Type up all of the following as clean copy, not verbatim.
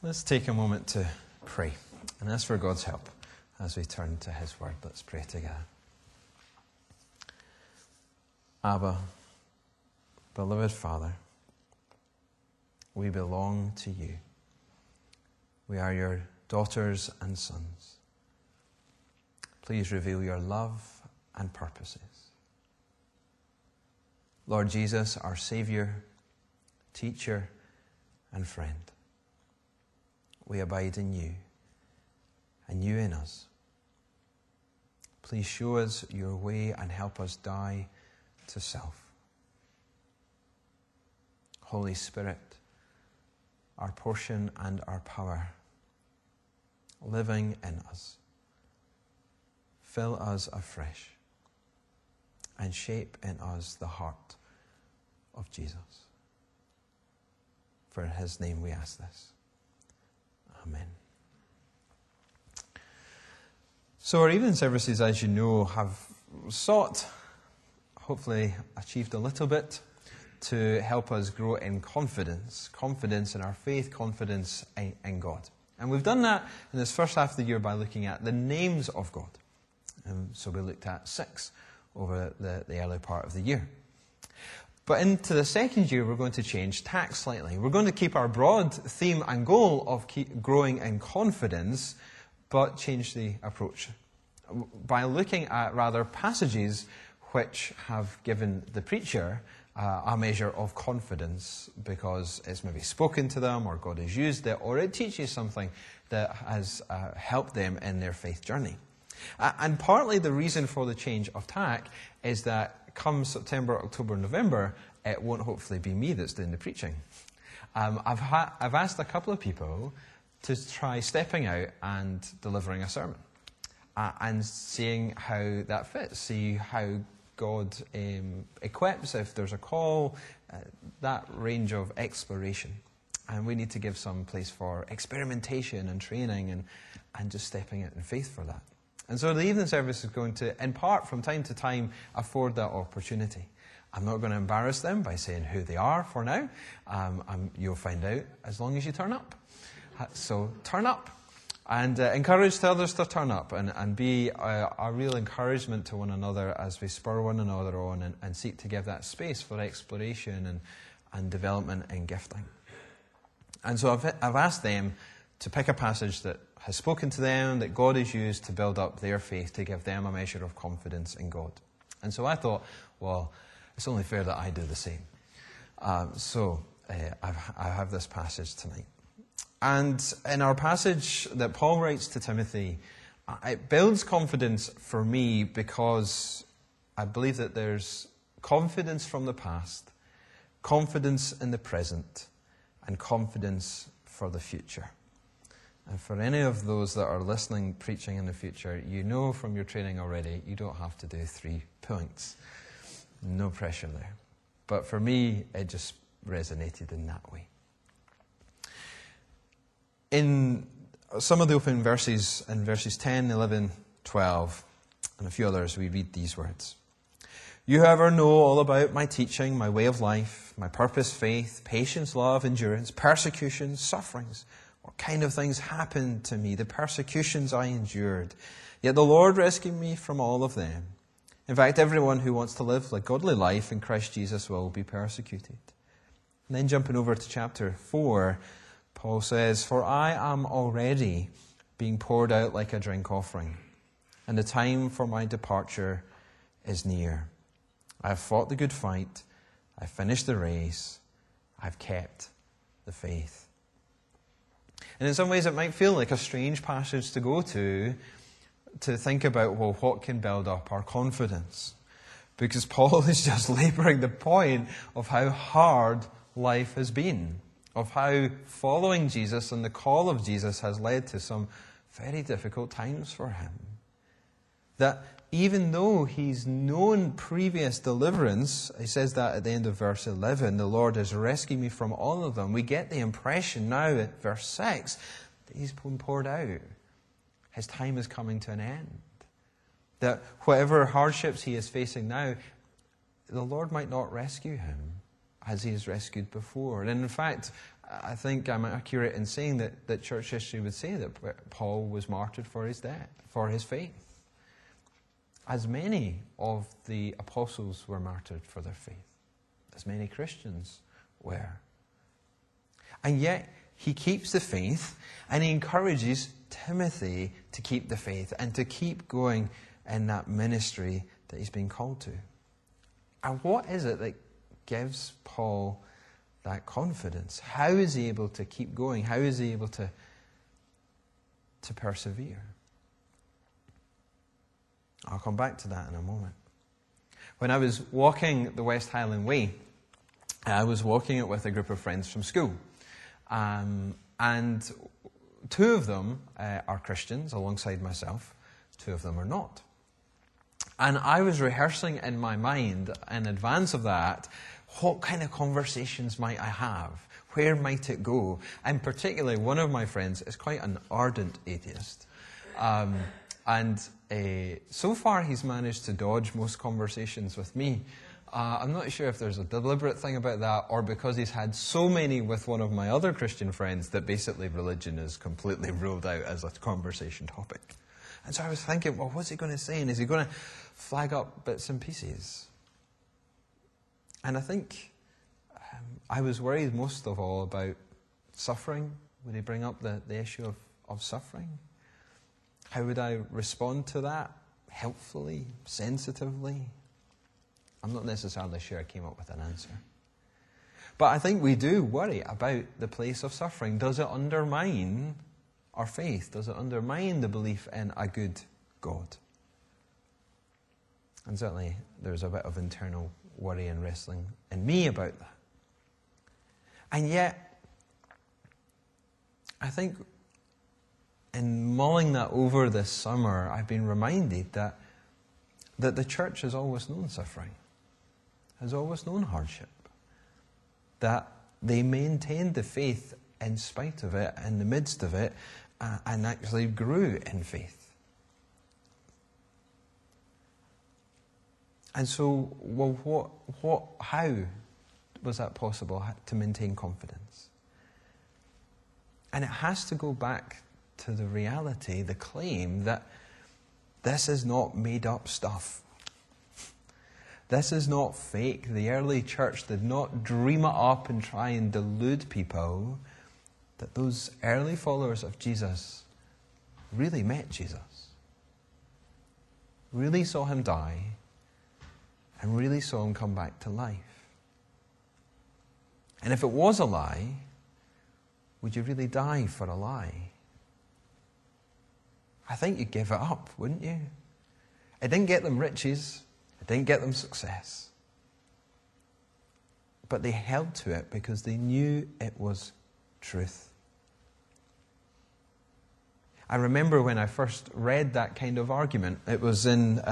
Let's take a moment to pray and ask for God's help as we turn to His Word. Let's pray together. Abba, beloved Father, we belong to you. We are your daughters and sons. Please reveal your love and purposes. Lord Jesus, our Saviour, teacher, and friend, we abide in you, and you in us. Please show us your way and help us die to self. Holy Spirit, our portion and our power, living in us, fill us afresh and shape in us the heart of Jesus. For in His name we ask this. Amen. So our evening services, as you know, have sought, hopefully achieved a little bit, to help us grow in confidence in our faith, confidence in God. And we've done that in this first half of the year by looking at the names of God. So we looked at 6 over the early part of the year. But into the second year, we're going to change tack slightly. We're going to keep our broad theme and goal of keep growing in confidence, but change the approach by looking at rather passages which have given the preacher a measure of confidence because it's maybe spoken to them or God has used it or it teaches something that has helped them in their faith journey. And partly the reason for the change of tack is that come September, October, November, it won't hopefully be me that's doing the preaching. I've asked a couple of people to try stepping out and delivering a sermon and seeing how that fits, see how God equips, if there's a call, that range of exploration. And we need to give some place for experimentation and training and just stepping out in faith for that. And so the evening service is going to, in part, from time to time, afford that opportunity. I'm not going to embarrass them by saying who they are for now. You'll find out as long as you turn up. So turn up and encourage the others to turn up and be a real encouragement to one another as we spur one another on and seek to give that space for exploration and development and gifting. And so I've asked them to pick a passage that has spoken to them, that God has used to build up their faith, to give them a measure of confidence in God. And so I thought, well, it's only fair that I do the same. So I have this passage tonight. And in our passage that Paul writes to Timothy, it builds confidence for me because I believe that there's confidence from the past, confidence in the present, and confidence for the future. And for any of those that are listening, preaching in the future, you know from your training already, you don't have to do 3 points. No pressure there. But for me, it just resonated in that way. In some of the open verses, in verses 10, 11, 12, and a few others, we read these words. You, however, know all about my teaching, my way of life, my purpose, faith, patience, love, endurance, persecutions, sufferings. What kind of things happened to me, the persecutions I endured. Yet the Lord rescued me from all of them. In fact, everyone who wants to live a godly life in Christ Jesus will be persecuted. And then jumping over to chapter 4, Paul says, For I am already being poured out like a drink offering, and the time for my departure is near. I have fought the good fight, I have finished the race, I have kept the faith. And in some ways it might feel like a strange passage to go to think about, well, what can build up our confidence? Because Paul is just labouring the point of how hard life has been, of how following Jesus and the call of Jesus has led to some very difficult times for him. That even though he's known previous deliverance, he says that at the end of verse 11, the Lord has rescued me from all of them. We get the impression now at verse 6 that he's been poured out. His time is coming to an end. That whatever hardships he is facing now, the Lord might not rescue him as he has rescued before. And in fact, I think I'm accurate in saying that church history would say that Paul was martyred for his faith. As many of the apostles were martyred for their faith. As many Christians were. And yet, he keeps the faith, and he encourages Timothy to keep the faith and to keep going in that ministry that he's been called to. And what is it that gives Paul that confidence? How is he able to keep going? How is he able to persevere? I'll come back to that in a moment. When I was walking the West Highland Way, I was walking it with a group of friends from school. And two of them are Christians alongside myself. Two of them are not. And I was rehearsing in my mind in advance of that, what kind of conversations might I have? Where might it go? And particularly one of my friends is quite an ardent atheist. So far he's managed to dodge most conversations with me. I'm not sure if there's a deliberate thing about that or because he's had so many with one of my other Christian friends that basically religion is completely ruled out as a conversation topic. And so I was thinking, well, what's he going to say? And is he going to flag up bits and pieces? And I think I was worried most of all about suffering. Would he bring up the issue of suffering? How would I respond to that? Helpfully? Sensitively? I'm not necessarily sure I came up with an answer. But I think we do worry about the place of suffering. Does it undermine our faith? Does it undermine the belief in a good God? And certainly there's a bit of internal worry and wrestling in me about that. And yet, I think in mulling that over this summer, I've been reminded that the church has always known suffering, has always known hardship, that they maintained the faith in spite of it, in the midst of it, and actually grew in faith. And so, well, how was that possible to maintain confidence? And it has to go back to the reality, the claim that this is not made up stuff. This is not fake. The early church did not dream it up and try and delude people that those early followers of Jesus really met Jesus, really saw him die, and really saw him come back to life. And if it was a lie, would you really die for a lie? I think you'd give it up, wouldn't you? It didn't get them riches. It didn't get them success. But they held to it because they knew it was truth. I remember when I first read that kind of argument, it was in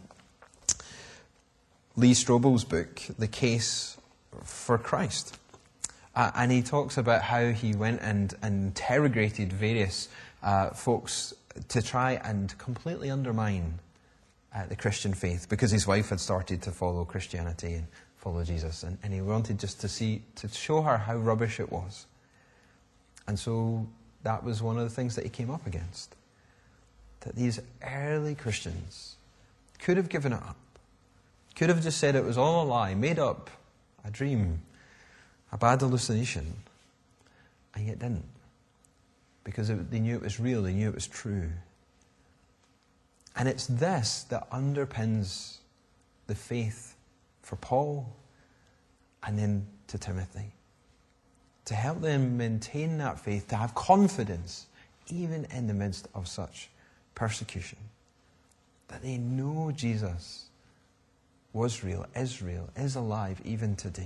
Lee Strobel's book, The Case for Christ. And he talks about how he went and interrogated various folks to try and completely undermine the Christian faith, because his wife had started to follow Christianity and follow Jesus, and he wanted just to show her how rubbish it was. And so that was one of the things that he came up against, that these early Christians could have given it up, could have just said it was all a lie, made up, a dream, a bad hallucination, and yet didn't, because they knew it was real, they knew it was true. And it's this that underpins the faith for Paul and then to Timothy. To help them maintain that faith, to have confidence even in the midst of such persecution. That they know Jesus was real, is alive even today.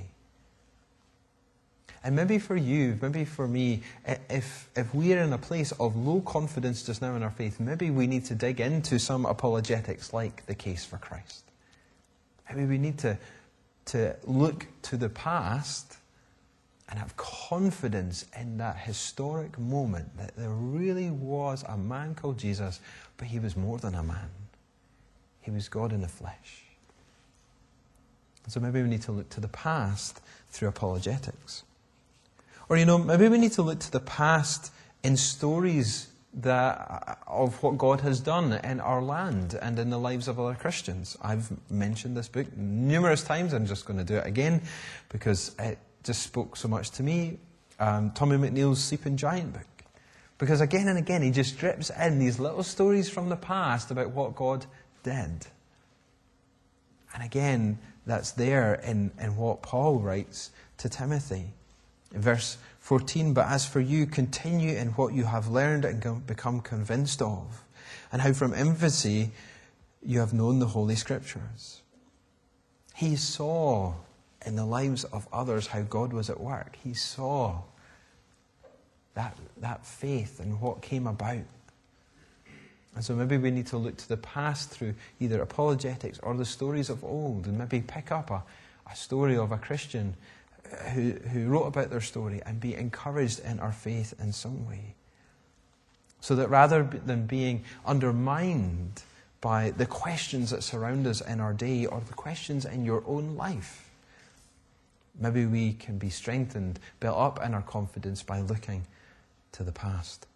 And maybe for you, maybe for me, if we're in a place of low confidence just now in our faith, maybe we need to dig into some apologetics like the Case for Christ. Maybe we need to look to the past and have confidence in that historic moment that there really was a man called Jesus, but he was more than a man. He was God in the flesh. And so maybe we need to look to the past through apologetics. Or, maybe we need to look to the past in stories of what God has done in our land and in the lives of other Christians. I've mentioned this book numerous times. I'm just going to do it again because it just spoke so much to me. Tommy McNeil's Sleeping Giant book. Because again and again, he just drips in these little stories from the past about what God did. And again, that's there in what Paul writes to Timothy. In verse 14, but as for you, continue in what you have learned and become convinced of, and how from infancy you have known the Holy Scriptures. He saw in the lives of others how God was at work. He saw that faith and what came about. And so maybe we need to look to the past through either apologetics or the stories of old, and maybe pick up a story of a Christian who wrote about their story and be encouraged in our faith in some way. So that rather than being undermined by the questions that surround us in our day or the questions in your own life, maybe we can be strengthened, built up in our confidence by looking to the past.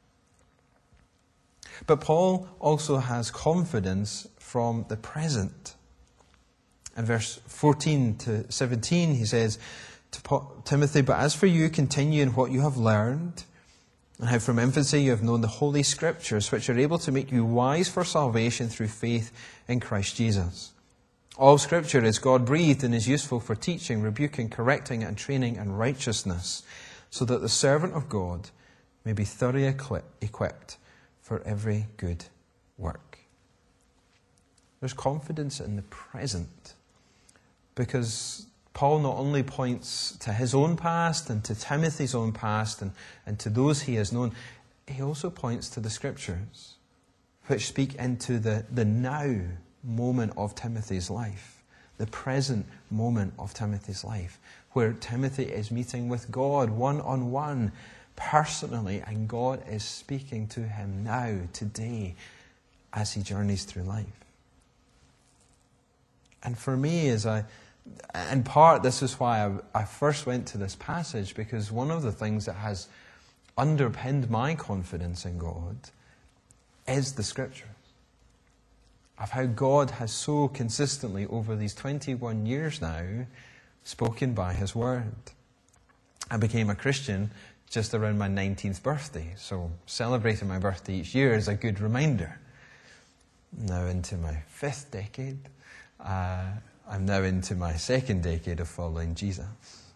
But Paul also has confidence from the present. In verse 14 to 17, he says to Timothy, but as for you, continue in what you have learned, and how from infancy you have known the Holy Scriptures, which are able to make you wise for salvation through faith in Christ Jesus. All Scripture is God-breathed and is useful for teaching, rebuking, correcting, and training in righteousness, so that the servant of God may be thoroughly equipped for every good work. There's confidence in the present, because Paul not only points to his own past and to Timothy's own past and to those he has known, he also points to the Scriptures, which speak into the now moment of Timothy's life, the present moment of Timothy's life, where Timothy is meeting with God one-on-one, personally, and God is speaking to him now, today, as he journeys through life. And for me, in part, this is why I first went to this passage, because one of the things that has underpinned my confidence in God is the Scriptures. Of how God has so consistently, over these 21 years now, spoken by His Word. I became a Christian just around my 19th birthday, so celebrating my birthday each year is a good reminder. Now into my 5th decade. I'm now into my 2nd decade of following Jesus.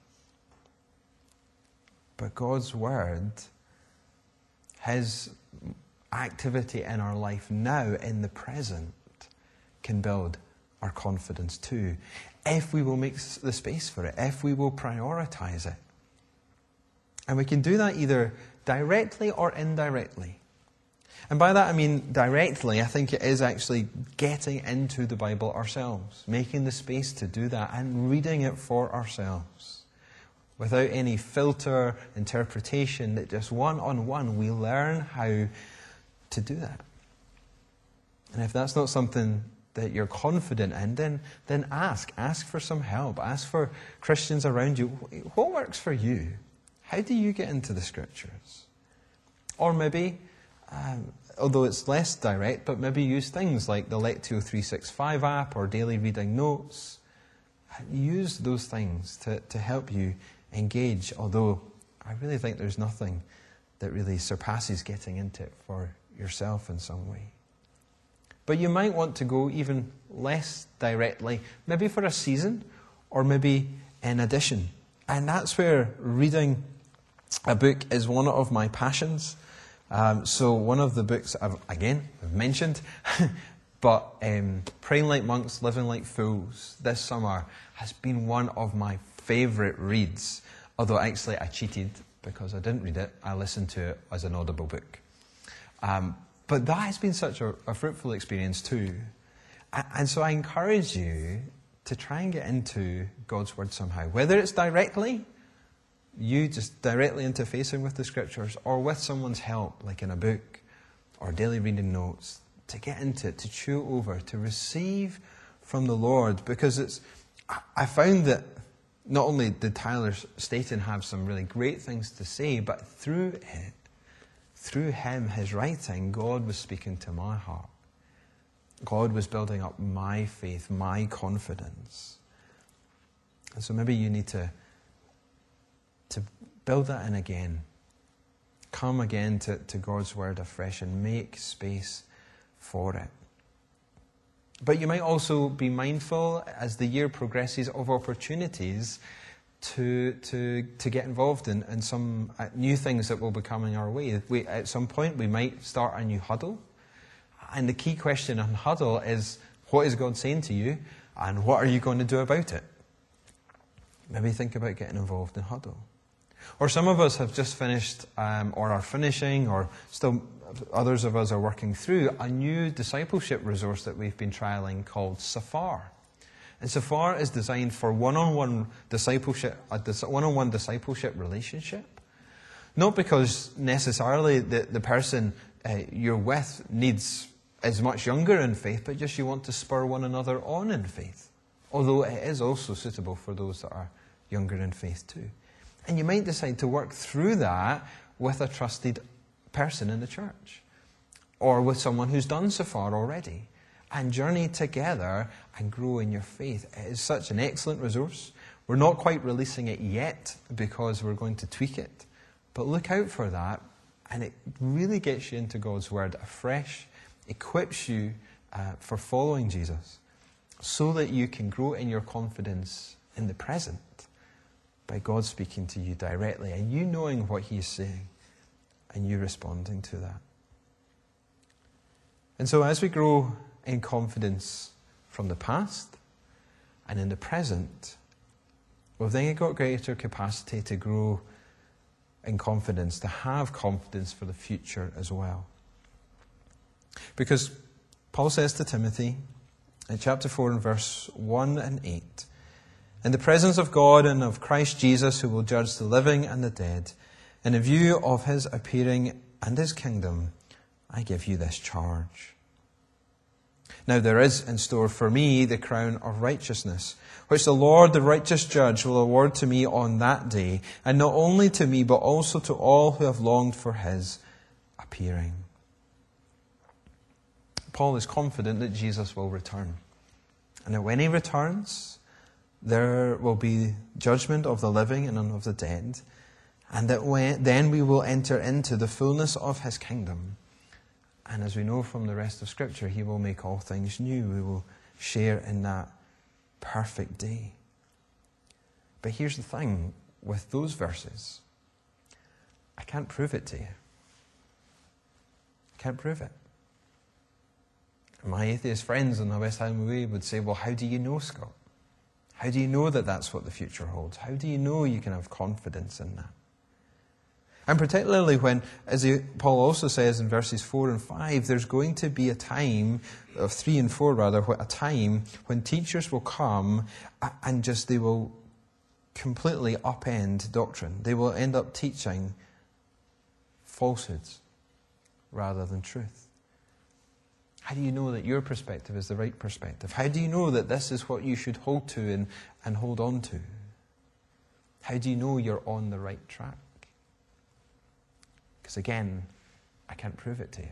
But God's Word, His activity in our life now, in the present, can build our confidence too, if we will make the space for it, if we will prioritize it. And we can do that either directly or indirectly. And by that I mean directly, I think it is actually getting into the Bible ourselves, making the space to do that and reading it for ourselves. Without any filter, interpretation, that just one-on-one we learn how to do that. And if that's not something that you're confident in, then ask. Ask for some help. Ask for Christians around you. What works for you? How do you get into the Scriptures? Or maybe, although it's less direct, but maybe use things like the Lectio 365 app or daily reading notes. Use those things to help you engage, although I really think there's nothing that really surpasses getting into it for yourself in some way. But you might want to go even less directly, maybe for a season, or maybe in addition. And that's where reading a book is one of my passions. So one of the books I've mentioned, but Praying Like Monks, Living Like Fools this summer has been one of my favourite reads. Although actually I cheated because I didn't read it. I listened to it as an audible book. But that has been such a fruitful experience too. And so I encourage you to try and get into God's Word somehow. Whether it's directly, you just directly interfacing with the Scriptures, or with someone's help, like in a book or daily reading notes, to get into it, to chew over, to receive from the Lord. Because I found that not only did Tyler Staton have some really great things to say, but through him, his writing, God was speaking to my heart. God was building up my faith, my confidence. And so maybe you need to build that in again. Come again to God's word afresh and make space for it. But you might also be mindful as the year progresses of opportunities to get involved in some new things that will be coming our way. At some point we might start a new huddle. And the key question on huddle is, what is God saying to you and what are you going to do about it? Maybe think about getting involved in huddle. Or some of us have just finished or are finishing, or still others of us are working through a new discipleship resource that we've been trialing called Safar. And Safar is designed for one-on-one discipleship, a one-on-one discipleship relationship. Not because necessarily the person you're with is much younger in faith, but just you want to spur one another on in faith. Although it is also suitable for those that are younger in faith too. And you might decide to work through that with a trusted person in the church, or with someone who's done Safar already, and journey together and grow in your faith. It is such an excellent resource. We're not quite releasing it yet because we're going to tweak it, but look out for that, and it really gets you into God's word afresh, equips you for following Jesus, so that you can grow in your confidence in the present by God speaking to you directly, and you knowing what He is saying, and you responding to that. And so as we grow in confidence from the past and in the present, we've then got greater capacity to grow in confidence, to have confidence for the future as well. Because Paul says to Timothy in chapter 4 and verse 1 and 8, "In the presence of God and of Christ Jesus, who will judge the living and the dead, in a view of His appearing and His kingdom, I give you this charge. Now there is in store for me the crown of righteousness, which the Lord, the righteous judge, will award to me on that day, and not only to me, but also to all who have longed for His appearing." Paul is confident that Jesus will return, and that when He returns, there will be judgment of the living and of the dead, and that then we will enter into the fullness of His kingdom. And as we know from the rest of Scripture, He will make all things new. We will share in that perfect day. But here's the thing with those verses. I can't prove it to you. I can't prove it. My atheist friends on the West Ham Way would say, well, how do you know, Scott? How do you know that that's what the future holds? How do you know you can have confidence in that? And particularly when, as Paul also says in verses 4 and 5, there's going to be a time, of 3 and 4 rather, a time when teachers will come and they will completely upend doctrine. They will end up teaching falsehoods rather than truth. How do you know that your perspective is the right perspective? How do you know that this is what you should hold to and hold on to? How do you know you're on the right track? Because again, I can't prove it to you.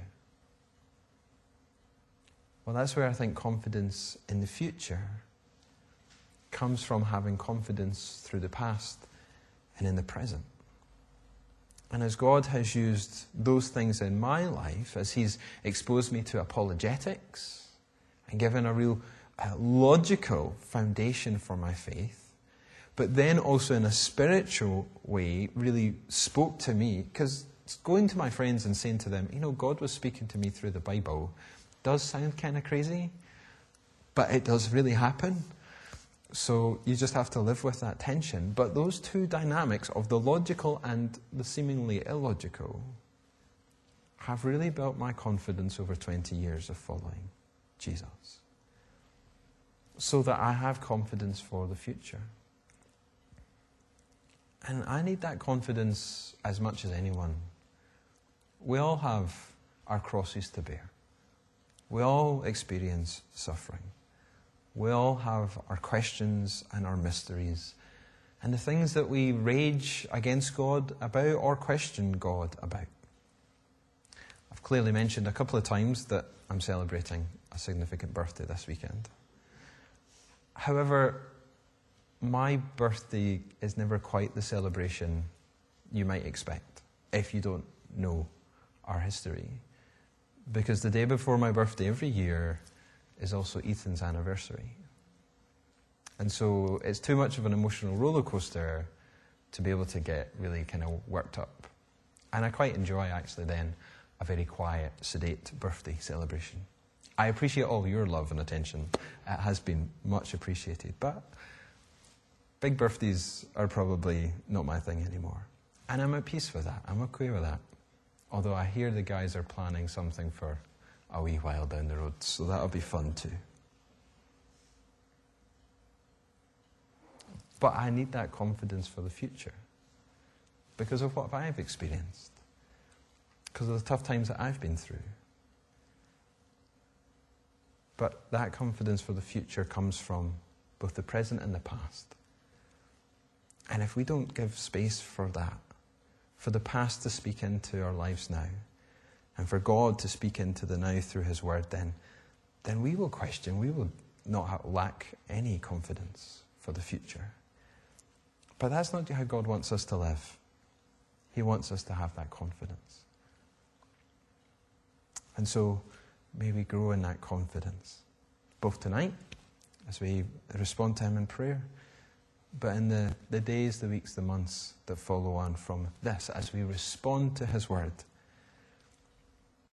Well, that's where I think confidence in the future comes from, having confidence through the past and in the present. And as God has used those things in my life, as He's exposed me to apologetics and given a real logical foundation for my faith, but then also in a spiritual way really spoke to me, because going to my friends and saying to them, God was speaking to me through the Bible, does sound kind of crazy, but it does really happen. So you just have to live with that tension. But those two dynamics of the logical and the seemingly illogical have really built my confidence over 20 years of following Jesus, so that I have confidence for the future. And I need that confidence as much as anyone. We all have our crosses to bear. We all experience suffering. We all have our questions and our mysteries. and the things that we rage against God about or question God about. I've clearly mentioned a couple of times that I'm celebrating a significant birthday this weekend. However, my birthday is never quite the celebration you might expect if you don't know our history. Because the day before my birthday every year is also Ethan's anniversary. And so it's too much of an emotional roller coaster to be able to get really kind of worked up. And I quite enjoy actually then a very quiet, sedate birthday celebration. I appreciate all your love and attention. It has been much appreciated. But big birthdays are probably not my thing anymore. And I'm at peace with that. I'm okay with that. Although I hear the guys are planning something for a wee while down the road, so that'll be fun too. But I need that confidence for the future because of what I've experienced, because of the tough times that I've been through. But that confidence for the future comes from both the present and the past. And if we don't give space for that, for the past to speak into our lives now, and for God to speak into the now through His Word, then we will question, we will not lack any confidence for the future. But that's not how God wants us to live. He wants us to have that confidence. And so, may we grow in that confidence, both tonight, as we respond to Him in prayer, but in the days, the weeks, the months that follow on from this, as we respond to His Word